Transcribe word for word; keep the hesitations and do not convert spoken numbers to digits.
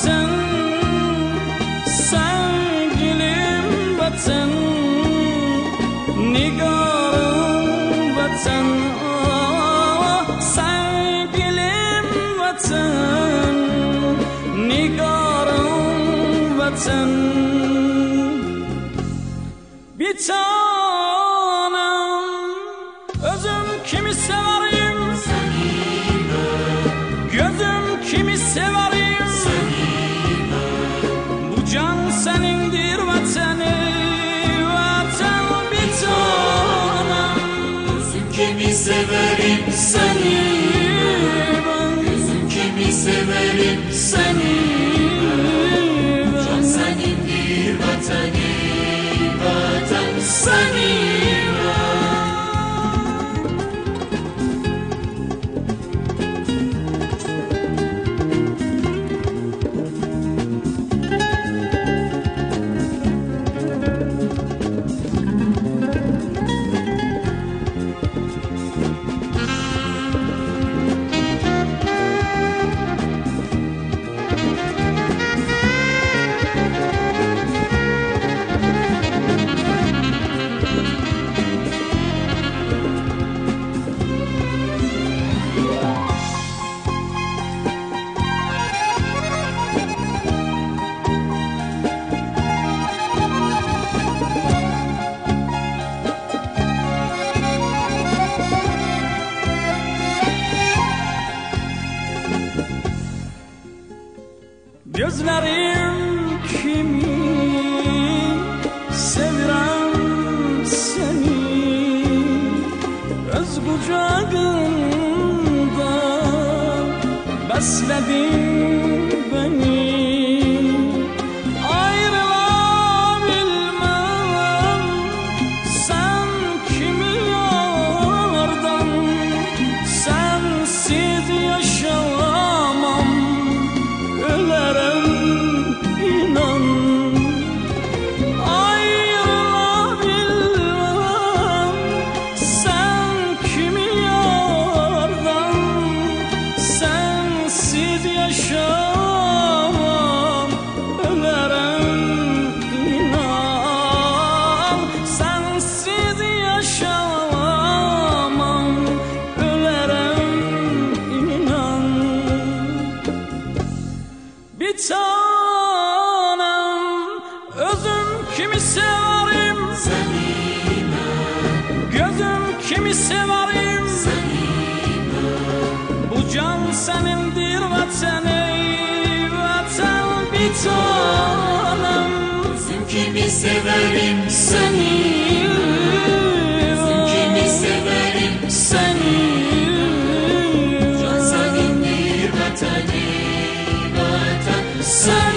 vatan, sevgilim vatan, nigarım vatan, ah, sevgilim vatan, nigarım vatan. Bir tanem özüm kimi severim, gözüm kimi severim, bu can senindir vatanı, vatan bir tanem. Gözüm kimi severim seni, gözüm kimi severim seni, can senindir vatanı, vatan senin. Gözlerim kimi sevirem seni, öz kucağında besledin beni. Ayrılabilmem sen kimi yardan, sensiz yaşamam, ölerim inan. Ayrılabilmem sen kimi yardan, sensiz yaşamam, ölerim inan. Sensiz yaşamam, ölerim inan. Bir tanem özüm kimi severim Seni gözüm kimi severim, seni bu can senindir vatanı, vatan bir tanem. gözüm kimi severim seni, Gözüm kimi severim seni, can senindir vatanı, vatan sen